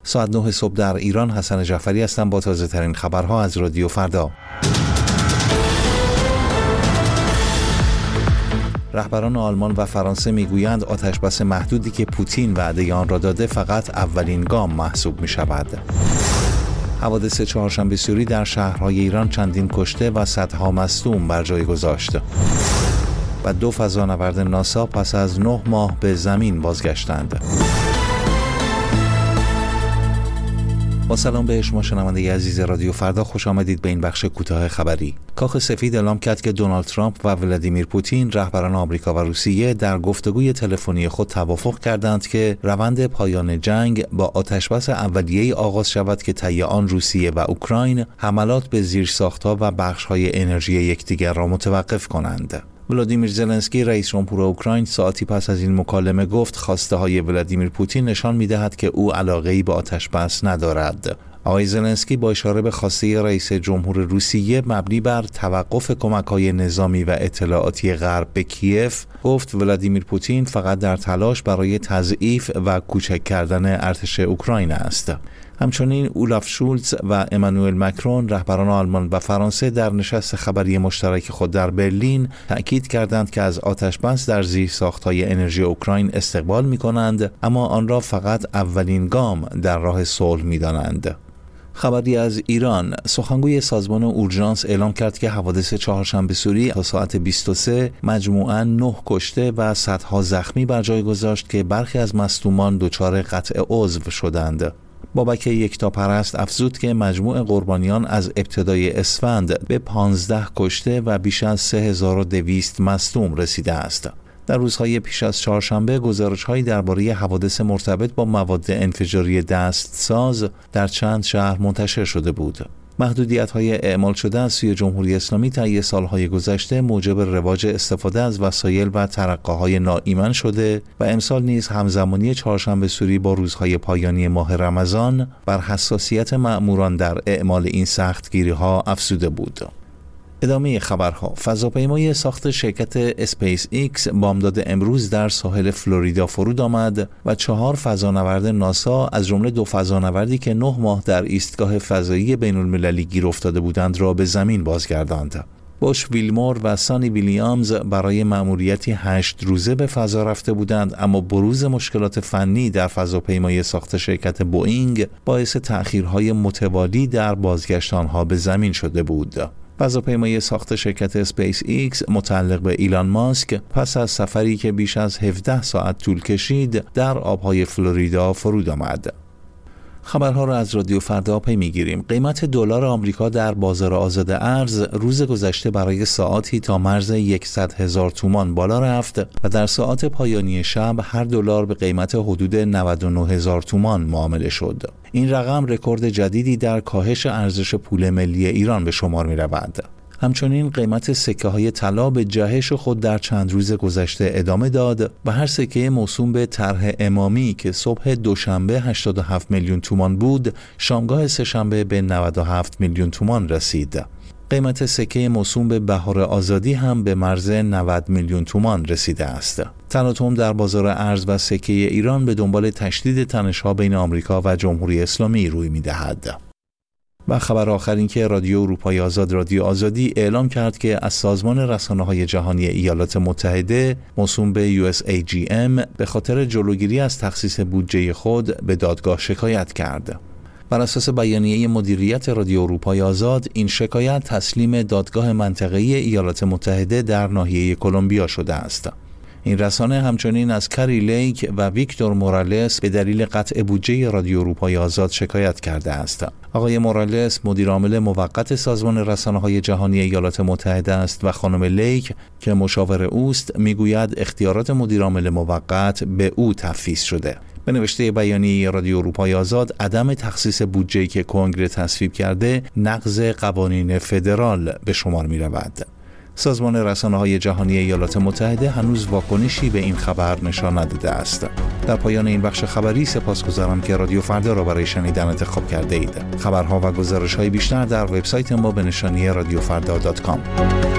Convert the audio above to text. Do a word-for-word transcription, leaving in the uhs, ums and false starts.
ساعت نه صبح در ایران. حسن جعفری هستم با تازه ترین خبرها از رادیو فردا. رهبران آلمان و فرانسه میگویند آتشبس محدودی که پوتین وعده آن را داده فقط اولین گام محسوب می شود. حوادث چهارشنبه سوری در شهرهای ایران چندین کشته و صدها مصدوم بر جای گذاشت. و دو فضانورد ناسا پس از نه ماه به زمین بازگشتند. با سلام به شما شنونده عزیز رادیو فردا، خوش آمدید به این بخش کوتاه خبری. کاخ سفید اعلام کرد که دونالد ترامپ و ولادیمیر پوتین رهبران آمریکا و روسیه در گفتگوی تلفنی خود توافق کردند که روند پایان جنگ با آتشبس اولیه‌ای آغاز شود که طی آن روسیه و اوکراین حملات به زیرساخت‌ها و بخش‌های انرژی یکدیگر را متوقف کنند. ولادیمیر زلنسکی رئیس جمهور اوکراین ساعتی پس از این مکالمه گفت خواسته های ولادیمیر پوتین نشان می‌دهد که او علاقه‌ای به آتشبس ندارد. آقای زلنسکی با اشاره به خواسته رئیس جمهور روسیه مبنی بر توقف کمک‌های نظامی و اطلاعاتی غرب به کیف گفت ولادیمیر پوتین فقط در تلاش برای تضعیف و کوچک کردن ارتش اوکراین است. همچنین اولاف شولتز و امانوئل مکرون رهبران آلمان و فرانسه در نشست خبری مشترک خود در برلین تأکید کردند که از آتشبس در زیرساخت‌های انرژی اوکراین استقبال می‌کنند، اما آن را فقط اولین گام در راه صلح می‌دانند. خبری از ایران. سخنگوی سازمان اورژانس اعلام کرد که حوادث چهارشنبه سوری تا ساعت بیست و سه مجموعاً نه کشته و صدها زخمی بر جای گذاشت که برخی از مصدومان دچار قطع عضو شدند. بابک یکتاپرست افزود که مجموع قربانیان از ابتدای اسفند به پانزده کشته و بیش از سه هزار و دویست مصدوم رسیده است. در روزهای پیش از چهارشنبه گزارش‌هایی درباره حوادث مرتبط با مواد انفجاری دستساز در چند شهر منتشر شده بود. محدودیت‌های اعمال شده از سوی جمهوری اسلامی طی سال‌های گذشته موجب رواج استفاده از وسایل و ترقه‌های ناایمن شده و امسال نیز همزمانی چهارشنبه سوری با روزهای پایانی ماه رمضان بر حساسیت مأموران در اعمال این سختگیری‌ها افزوده بود. ادامه خبرها. فضاپیمای ساخت شرکت اسپیس ایکس بامداد امروز در ساحل فلوریدا فرود آمد و چهار فضانورد ناسا از جمله دو فضانوردی که نه ماه در ایستگاه فضایی بین المللی گیر افتاده بودند را به زمین بازگرداند. بوش ویلمور و سانی ویلیامز برای مأموریتی هشت روزه به فضا رفته بودند، اما بروز مشکلات فنی در فضاپیمای ساخت شرکت بوئینگ باعث تأخیرهای متوالی در بازگشت آنها به زمین شده بود. فضاپیمای ساخت شرکت اسپیس ایکس متعلق به ایلان ماسک پس از سفری که بیش از هفده ساعت طول کشید در آبهای فلوریدا فرود آمد. خبرها را از رادیو فردا پی می‌گیریم. قیمت دلار آمریکا در بازار آزاد ارز روز گذشته برای ساعاتی تا مرز صد هزار تومان بالا رفت و در ساعات پایانی شب هر دلار به قیمت حدود نود و نه هزار تومان معامله شد. این رقم رکورد جدیدی در کاهش ارزش پول ملی ایران به شمار می‌رود. همچنین قیمت سکه های طلا به جهش خود در چند روز گذشته ادامه داد و هر سکه موسوم به طرح امامی که صبح دوشنبه هشتاد و هفت میلیون تومان بود، شامگاه سه‌شنبه به نود و هفت میلیون تومان رسید. قیمت سکه موسوم به بهار آزادی هم به مرز نود میلیون تومان رسیده است. تلاطم در بازار ارز و سکه ایران به دنبال تشدید تنش‌ها بین آمریکا و جمهوری اسلامی روی می‌دهد. و خبر آخر این که رادیو اروپای آزاد رادیو آزادی اعلام کرد که از سازمان رسانه‌های جهانی ایالات متحده موسوم به یو اس ای جی ام به خاطر جلوگیری از تخصیص بودجه خود به دادگاه شکایت کرد. بر اساس بیانیه مدیریت رادیو اروپای آزاد، این شکایت تسلیم دادگاه منطقه‌ای ایالات متحده در ناحیه کلمبیا شده است. این رسانه همچنین از کری لیک و ویکتور مورالس به دلیل قطع بودجه رادیو اروپای آزاد شکایت کرده است. آقای مورالس مدیر عامل موقت سازمان رسانه‌های جهانی ایالات متحده است و خانم لیک که مشاور اوست میگوید اختیارات مدیر عامل موقت به او تفویض شده. به نوشته بیانیه رادیو اروپای آزاد، عدم تخصیص بودجه‌ای که کنگره تصویب کرده نقض قوانین فدرال به شمار می‌رود. سازمان رسانه‌های جهانی ایالات متحده هنوز واکنشی به این خبر نشان نداده است. در پایان این بخش خبری سپاسگزارم که رادیو فردا را برای شنیدن انتخاب کرده اید. خبرها و گزارش‌های بیشتر در وبسایت ما به نشانی رادیو فردا دات کام.